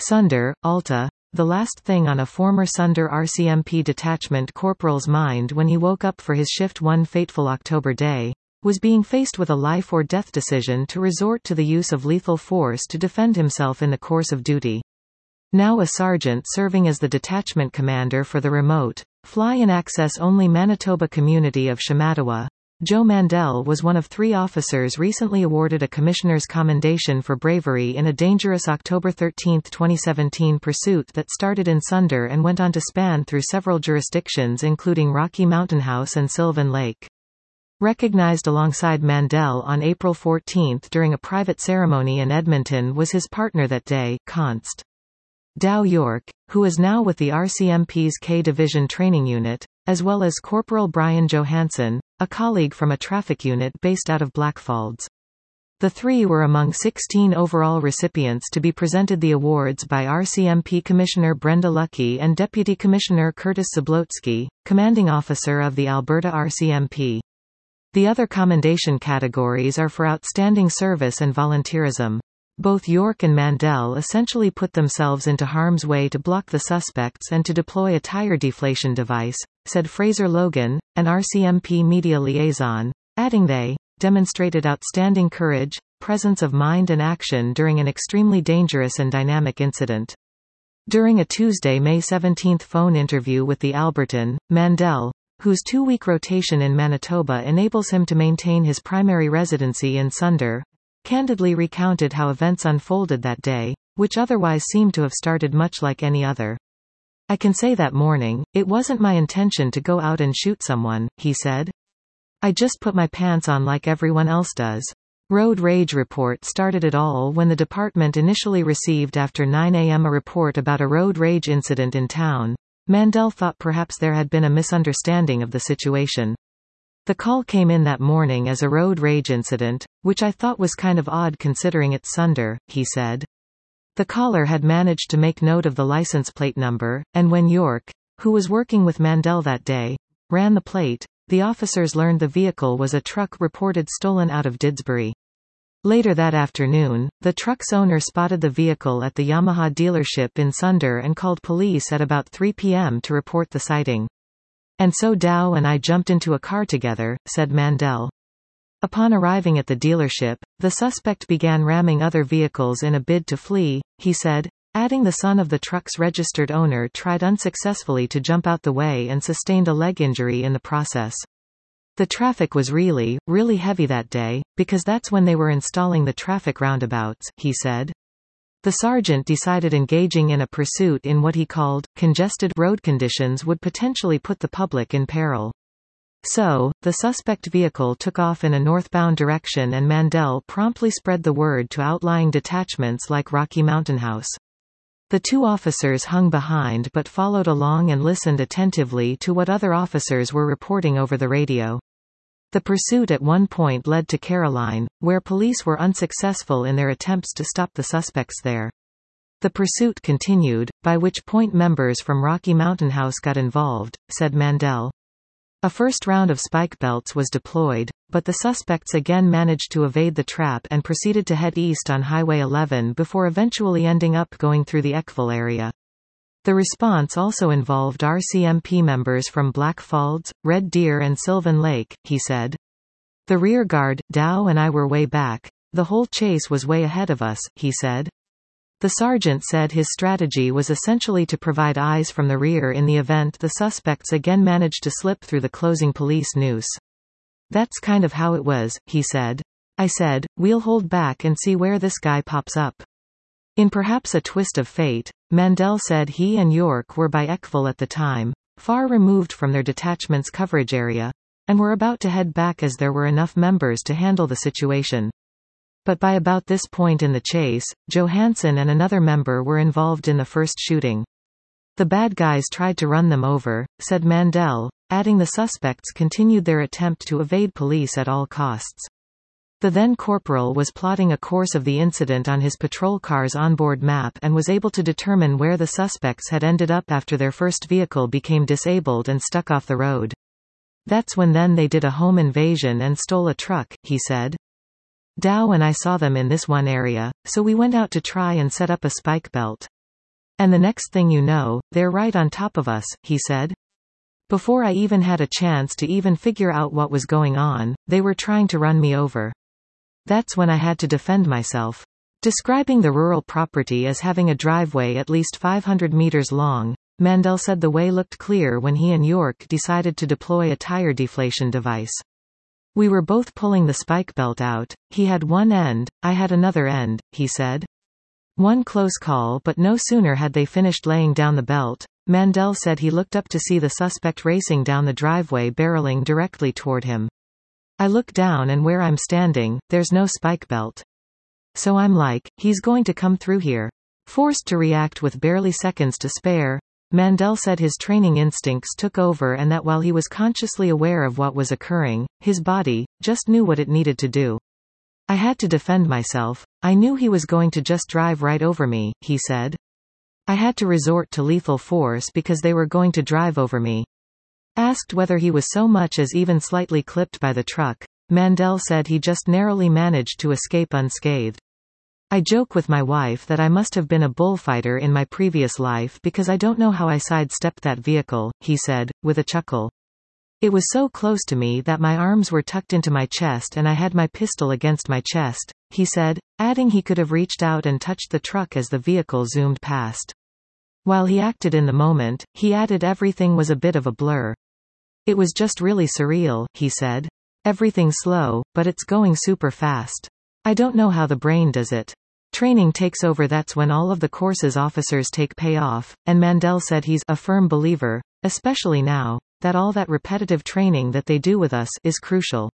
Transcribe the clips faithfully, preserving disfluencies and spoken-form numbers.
Sunder, Alta. The last thing on a former Sunder R C M P detachment corporal's mind when he woke up for his shift one fateful October day, was being faced with a life-or-death decision to resort to the use of lethal force to defend himself in the course of duty. Now a sergeant serving as the detachment commander for the remote, fly-in access-only Manitoba community of Shamattawa, Joe Mandel was one of three officers recently awarded a Commissioner's Commendation for bravery in a dangerous October thirteenth twenty seventeen pursuit that started in Sunder and went on to span through several jurisdictions including Rocky Mountain House and Sylvan Lake. Recognized alongside Mandel on April fourteenth during a private ceremony in Edmonton was his partner that day, Const. Dow York, who is now with the R C M P's K Division Training Unit, as well as Corporal Brian Johansson, a colleague from a traffic unit based out of Blackfalds. The three were among sixteen overall recipients to be presented the awards by R C M P Commissioner Brenda Lucki and Deputy Commissioner Curtis Zablocki, commanding officer of the Alberta R C M P. The other commendation categories are for outstanding service and volunteerism. Both York and Mandel essentially put themselves into harm's way to block the suspects and to deploy a tire deflation device, said Fraser Logan, an R C M P media liaison, adding they demonstrated outstanding courage, presence of mind and action during an extremely dangerous and dynamic incident. During a Tuesday, May seventeenth phone interview with the Albertan, Mandel, whose two-week rotation in Manitoba enables him to maintain his primary residency in Sunder, candidly recounted how events unfolded that day, which otherwise seemed to have started much like any other. "I can say that morning, it wasn't my intention to go out and shoot someone," he said. "I just put my pants on like everyone else does." Road rage report started it all when the department initially received after nine a m a report about a road rage incident in town. Mandel thought perhaps there had been a misunderstanding of the situation. "The call came in that morning as a road rage incident, which I thought was kind of odd considering it's Sunder," he said. The caller had managed to make note of the license plate number, and when York, who was working with Mandel that day, ran the plate, the officers learned the vehicle was a truck reported stolen out of Didsbury. Later that afternoon, the truck's owner spotted the vehicle at the Yamaha dealership in Sunder and called police at about three p m to report the sighting. "And so Dow and I jumped into a car together," said Mandel. Upon arriving at the dealership, the suspect began ramming other vehicles in a bid to flee, he said, adding the son of the truck's registered owner tried unsuccessfully to jump out the way and sustained a leg injury in the process. "The traffic was really, really heavy that day, because that's when they were installing the traffic roundabouts," he said. The sergeant decided engaging in a pursuit in what he called congested road conditions would potentially put the public in peril. So, the suspect vehicle took off in a northbound direction and Mandel promptly spread the word to outlying detachments like Rocky Mountain House. The two officers hung behind but followed along and listened attentively to what other officers were reporting over the radio. The pursuit at one point led to Caroline, where police were unsuccessful in their attempts to stop the suspects there. The pursuit continued, by which point members from Rocky Mountain House got involved, said Mandel. A first round of spike belts was deployed, but the suspects again managed to evade the trap and proceeded to head east on Highway eleven before eventually ending up going through the Eckville area. The response also involved R C M P members from Blackfalds, Red Deer and Sylvan Lake, he said. "The rear guard, Dow and I were way back. The whole chase was way ahead of us," he said. The sergeant said his strategy was essentially to provide eyes from the rear in the event the suspects again managed to slip through the closing police noose. "That's kind of how it was," he said. "I said, we'll hold back and see where this guy pops up." In perhaps a twist of fate, Mandel said he and York were by Eckville at the time, far removed from their detachment's coverage area, and were about to head back as there were enough members to handle the situation. But by about this point in the chase, Johansson and another member were involved in the first shooting. "The bad guys tried to run them over," said Mandel, adding the suspects continued their attempt to evade police at all costs. The then corporal was plotting a course of the incident on his patrol car's onboard map and was able to determine where the suspects had ended up after their first vehicle became disabled and stuck off the road. "That's when then they did a home invasion and stole a truck," he said. "Dow and I saw them in this one area, so we went out to try and set up a spike belt. And the next thing you know, they're right on top of us, he said. Before I even had a chance to even figure out what was going on, they were trying to run me over. That's when I had to defend myself. Describing the rural property as having a driveway at least five hundred meters long, Mandel said the way looked clear when he and York decided to deploy a tire deflation device. We were both pulling the spike belt out. He had one end, I had another end, he said. One close call, but no sooner had they finished laying down the belt, Mandel said he looked up to see the suspect racing down the driveway barreling directly toward him. I look down and where I'm standing, there's no spike belt. So I'm like, he's going to come through here. Forced to react with barely seconds to spare, Mandel said his training instincts took over and that while he was consciously aware of what was occurring, his body just knew what it needed to do. I had to defend myself. I knew he was going to just drive right over me, he said. I had to resort to lethal force because they were going to drive over me. Asked whether he was so much as even slightly clipped by the truck, Mandel said he just narrowly managed to escape unscathed. I joke with my wife that I must have been a bullfighter in my previous life because I don't know how I sidestepped that vehicle, he said, with a chuckle. It was so close to me that my arms were tucked into my chest and I had my pistol against my chest, he said, adding he could have reached out and touched the truck as the vehicle zoomed past. While he acted in the moment, he added everything was a bit of a blur. It was just really surreal, he said. Everything's slow, but it's going super fast. I don't know how the brain does it. Training takes over. That's when all of the courses officers take pay off, and Mandel said he's a firm believer, especially now, that all that repetitive training that they do with us is crucial.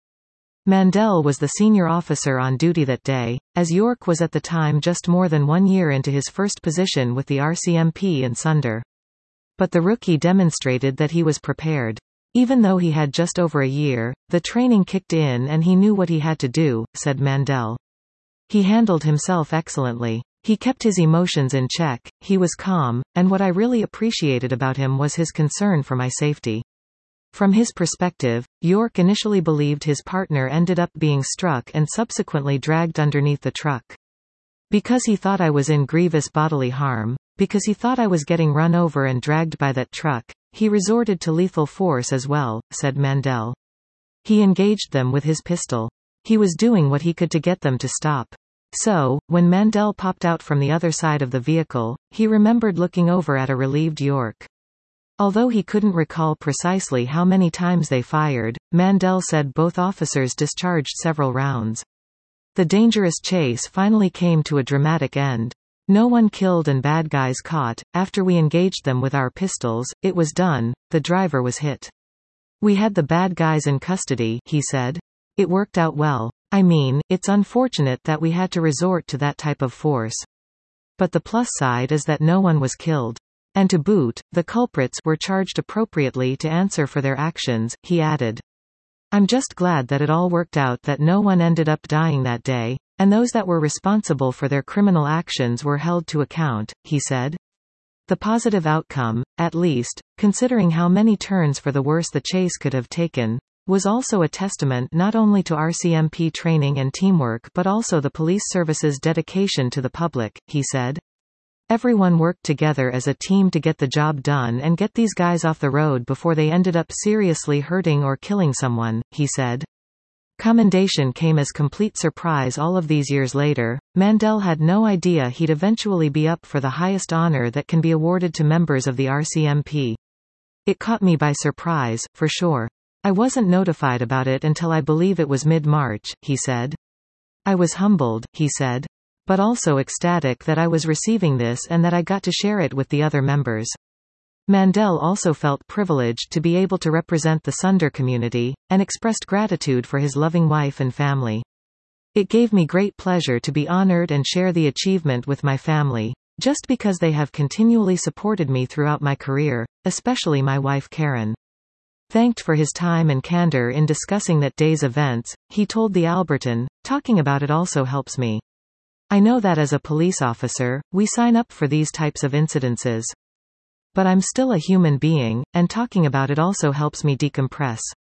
Mandel was the senior officer on duty that day, as York was at the time just more than one year into his first position with the R C M P in Sunder. But the rookie demonstrated that he was prepared. Even though he had just over a year, the training kicked in and he knew what he had to do, said Mandel. He handled himself excellently. He kept his emotions in check, he was calm, and what I really appreciated about him was his concern for my safety. From his perspective, York initially believed his partner ended up being struck and subsequently dragged underneath the truck. Because he thought I was in grievous bodily harm, because he thought I was getting run over and dragged by that truck, he resorted to lethal force as well, said Mandel. He engaged them with his pistol. He was doing what he could to get them to stop. So, when Mandel popped out from the other side of the vehicle, he remembered looking over at a relieved York. Although he couldn't recall precisely how many times they fired, Mandel said both officers discharged several rounds. The dangerous chase finally came to a dramatic end. No one killed and bad guys caught. After we engaged them with our pistols, it was done. The driver was hit. We had the bad guys in custody, he said. It worked out well. I mean, it's unfortunate that we had to resort to that type of force. But the plus side is that no one was killed. And to boot, the culprits were charged appropriately to answer for their actions, he added. I'm just glad that it all worked out, that no one ended up dying that day, and those that were responsible for their criminal actions were held to account, he said. The positive outcome, at least, considering how many turns for the worse the chase could have taken, was also a testament not only to R C M P training and teamwork but also the police service's dedication to the public, he said. Everyone worked together as a team to get the job done and get these guys off the road before they ended up seriously hurting or killing someone, he said. Commendation came as complete surprise all of these years later. Mandel had no idea he'd eventually be up for the highest honor that can be awarded to members of the R C M P. It caught me by surprise, for sure. I wasn't notified about it until I believe it was mid-March, he said. I was humbled, he said. But also ecstatic that I was receiving this and that I got to share it with the other members. Mandel also felt privileged to be able to represent the Sunder community, and expressed gratitude for his loving wife and family. It gave me great pleasure to be honored and share the achievement with my family, just because they have continually supported me throughout my career, especially my wife Karen. Thanked for his time and candor in discussing that day's events, he told the Albertan, talking about it also helps me. I know that as a police officer, we sign up for these types of incidences. But I'm still a human being, and talking about it also helps me decompress.